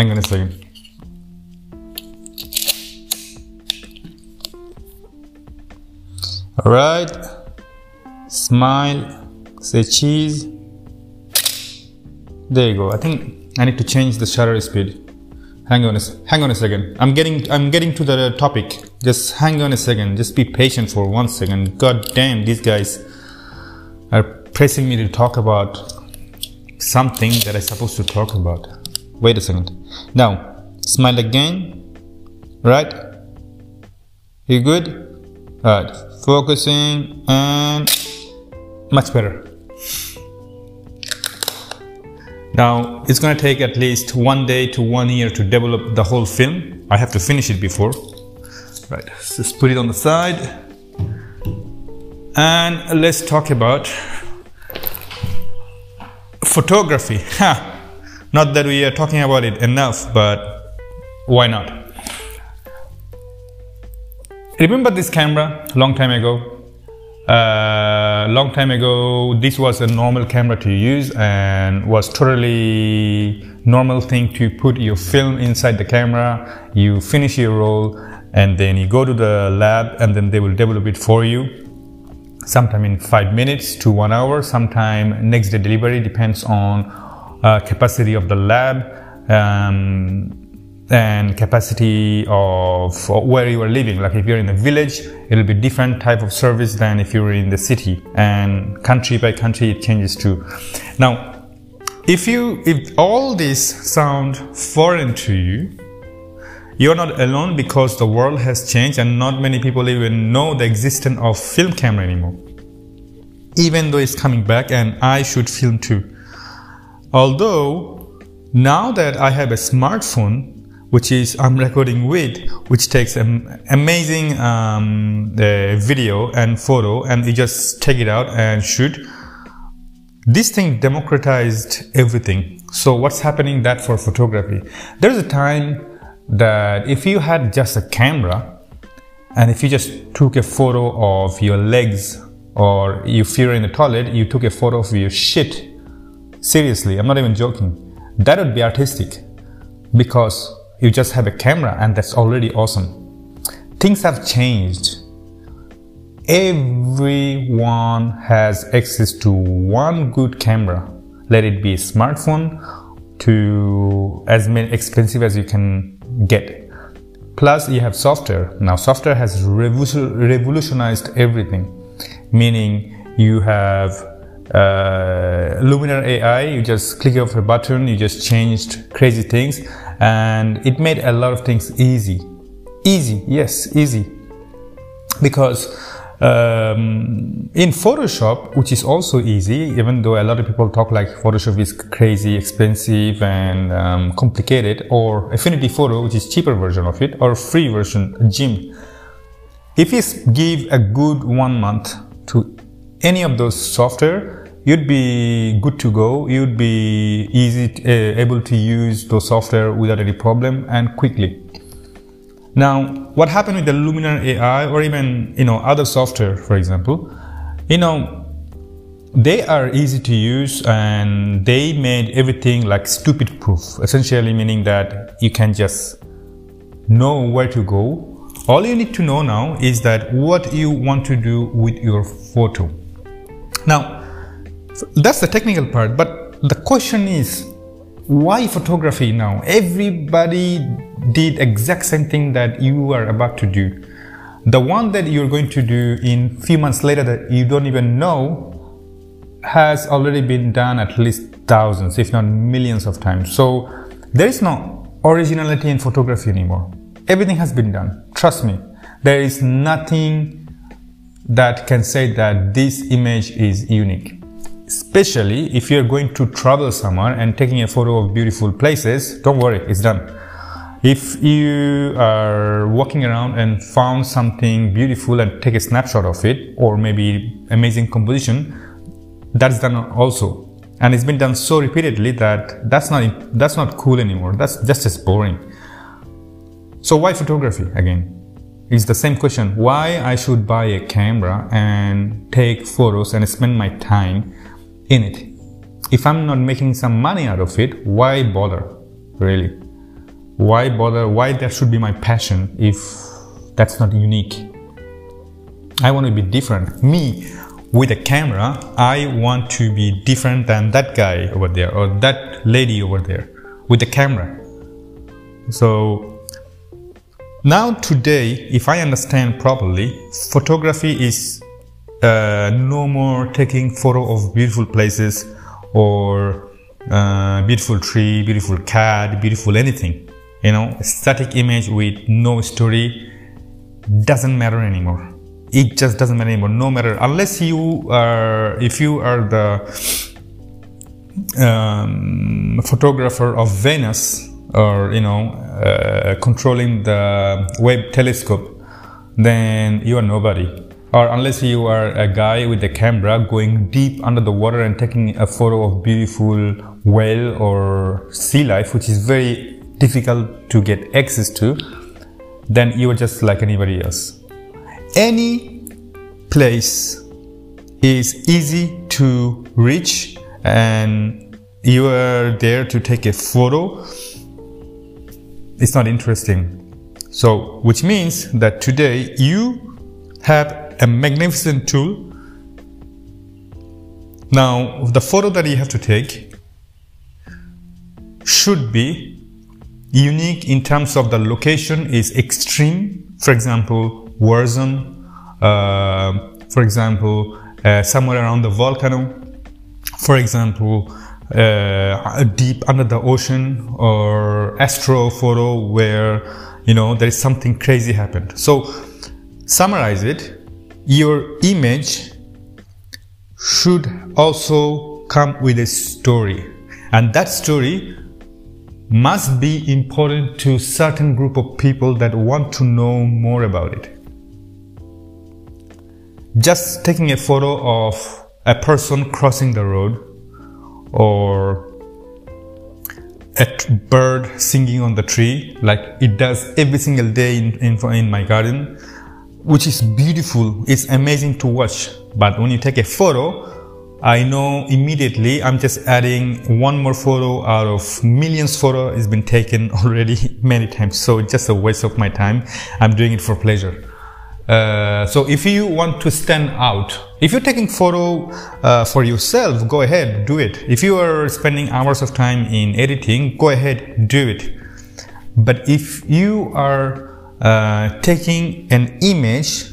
Hang on a second. All right. Smile. Say cheese. There you go. I think I need to change the shutter speed. Hang on a second. I'm getting to the topic. Just hang on a second. Just be patient for 1 second. God damn, these guys are pressing me to talk about something that I'm supposed to talk about. Wait a second. Now, smile again. Right? You good? Alright. Focusing and much better. Now, it's going to take at least 1 day to 1 year to develop the whole film. I have to finish it before. Right, just put it on the side. And let's talk about photography. Not that we are talking about it enough, but why not? Remember this camera long time ago? This was a normal camera to use and was totally normal thing to put your film inside the camera. You finish your roll and then you go to the lab and then they will develop it for you. Sometime in 5 minutes to 1 hour, sometime next day delivery, depends on capacity of the lab and capacity of where you are living. Like if you're in a village, it'll be different type of service than if you're in the city, and country by country it changes too. Now, if all this sound foreign to you, you're not alone, because the world has changed and not many people even know the existence of film camera anymore. Even though it's coming back and I should film too. Although now that I have a smartphone, which is I'm recording with, which takes an amazing video and photo, and you just take it out and shoot. This thing democratized everything. So what's happening that for photography? There's a time that if you had just a camera and if you just took a photo of your legs, or if you're in the toilet, you took a photo of your shit. Seriously, I'm not even joking. That would be artistic, because you just have a camera and that's already awesome. Things have changed. Everyone has access to one good camera. Let it be a smartphone to as many expensive as you can get. Plus you have software. Now software has revolutionized everything. Meaning you have Luminar AI, you just click of a button, you just changed crazy things, and it made a lot of things easy. Yes, easy. Because in Photoshop, which is also easy, even though a lot of people talk like Photoshop is crazy, expensive and complicated, or Affinity Photo, which is cheaper version of it, or free version, GIMP. If you give a good 1 month to any of those software, you'd be good to go. You'd be able to use those software without any problem and quickly. Now, what happened with the Luminar AI or even other software, for example, they are easy to use and they made everything like stupid proof. Essentially meaning that you can just know where to go. All you need to know now is that what you want to do with your photo. Now, that's the technical part, but the question is, why photography now? Everybody did exact same thing that you are about to do. The one that you're going to do in few months later that you don't even know has already been done at least thousands, if not millions of times. So there is no originality in photography anymore. Everything has been done. Trust me. There is nothing that can say that this image is unique. Especially if you're going to travel somewhere and taking a photo of beautiful places, don't worry, it's done. If you are walking around and found something beautiful and take a snapshot of it, or maybe amazing composition, that's done also. And it's been done so repeatedly that that's not cool anymore. That's just as boring. So why photography again? It's the same question. Why I should buy a camera and take photos and spend my time in it? If I'm not making some money out of it, why bother, really? Why bother? Why that should be my passion if that's not unique? I want to be different. Me, with a camera, I want to be different than that guy over there or that lady over there with the camera. So now today, if I understand properly, photography is no more taking photo of beautiful places or beautiful tree, beautiful cat, beautiful anything. You know, static image with no story doesn't matter anymore. It just doesn't matter anymore. No matter, unless you are, if you are the photographer of Venus, or you know, controlling the Webb telescope, then you are nobody. Or unless you are a guy with a camera going deep under the water and taking a photo of beautiful whale or sea life, which is very difficult to get access to, then you are just like anybody else. Any place is easy to reach and you are there to take a photo. It's not interesting. So, which means that today you have a magnificent tool. Now, the photo that you have to take should be unique in terms of the location is extreme. For example, war zone. For example, somewhere around the volcano. For example, deep under the ocean, or astro photo where you know there is something crazy happened. So summarize it. Your image should also come with a story, and that story must be important to certain group of people that want to know more about it. Just taking a photo of a person crossing the road, or a bird singing on the tree like it does every single day in my garden, which is beautiful, it's amazing to watch. But when you take a photo, I know immediately I'm just adding one more photo out of millions photo has been taken already many times. So it's just a waste of my time. I'm doing it for pleasure. So if you want to stand out, if you're taking photo for yourself, go ahead, do it. If you are spending hours of time in editing, go ahead, do it. But if you are taking an image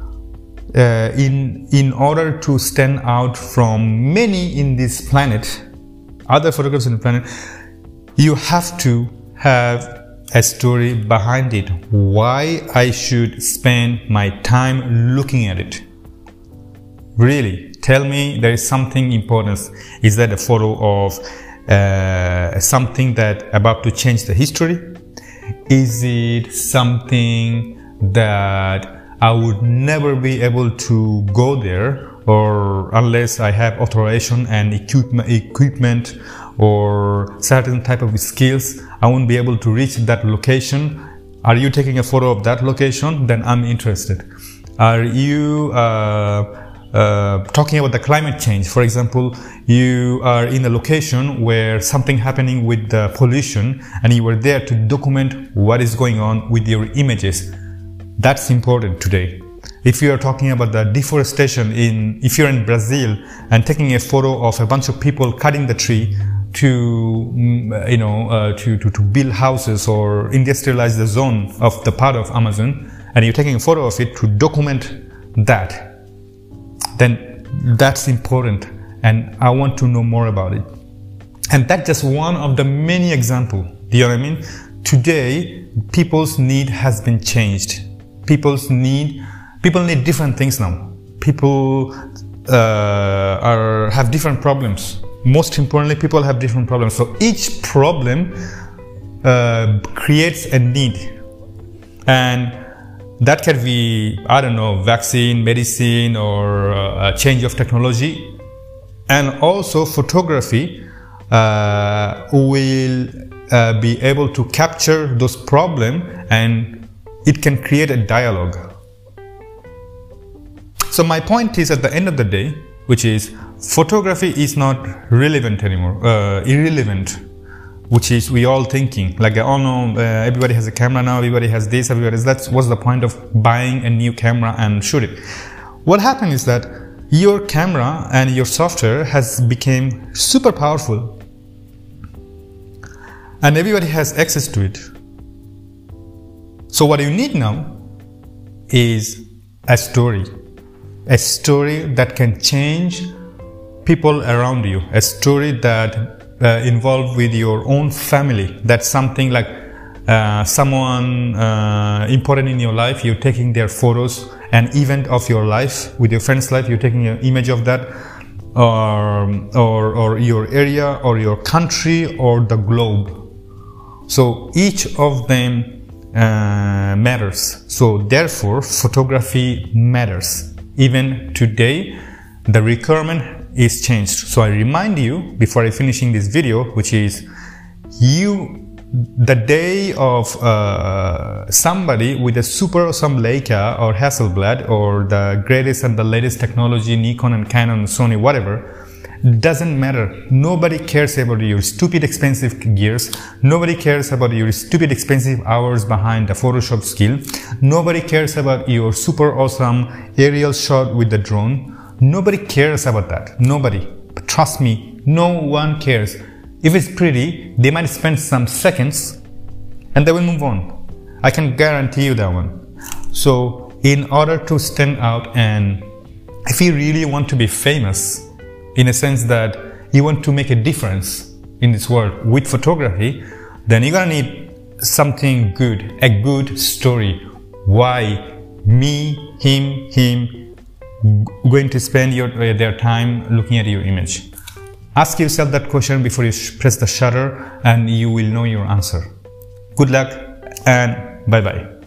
in order to stand out from many in this planet, other photographers in the planet, you have to have a story behind it. Why I should spend my time looking at it. Really, tell me there is something important. Is that a photo of something that about to change the history? Is it something that I would never be able to go there, or unless I have authorization and equipment or certain type of skills, I won't be able to reach that location? Are you taking a photo of that location? Then I'm interested. Are you talking about the climate change? For example, you are in a location where something happening with the pollution and you are there to document what is going on with your images. That's important today. If you are talking about the deforestation if you're in Brazil and taking a photo of a bunch of people cutting the tree to to build houses or industrialize the zone of the part of Amazon, and you're taking a photo of it to document that, then that's important, and I want to know more about it. And that's just one of the many examples. Do you know what I mean? Today, people's need has been changed. People need different things now. People have different problems. Most importantly, people have different problems. So each problem creates a need, and that can be, I don't know, vaccine, medicine, or a change of technology. And also photography will be able to capture those problems, and it can create a dialogue. So my point is, at the end of the day, which is photography is not relevant anymore, irrelevant. which is we all thinking like, oh no, everybody has a camera now, everybody has this, everybody has that. What's the point of buying a new camera and shoot it? What happened is that your camera and your software has become super powerful and everybody has access to it. So what you need now is a story that can change people around you, a story that involved with your own family. That's something like someone important in your life, you're taking their photos, an event of your life with your friend's life, you're taking an image of that, or your area or your country or the globe. So each of them matters. So therefore photography matters. Even today the requirement is changed. So I remind you before I finishing this video, which is the day of somebody with a super awesome Leica or Hasselblad or the greatest and the latest technology, Nikon and Canon, Sony, whatever, doesn't matter. Nobody cares about your stupid expensive gears. Nobody cares about your stupid expensive hours behind the Photoshop skill. Nobody cares about your super awesome aerial shot with the drone. Nobody cares about that. Nobody. But trust me, no one cares. If it's pretty, they might spend some seconds and they will move on. I can guarantee you that one. So in order to stand out, and if you really want to be famous, in a sense that you want to make a difference in this world with photography, then you're gonna need something good, a good story. Why me, him, going to spend their time looking at your image? Ask yourself that question before you press the shutter and you will know your answer. Good luck and bye bye.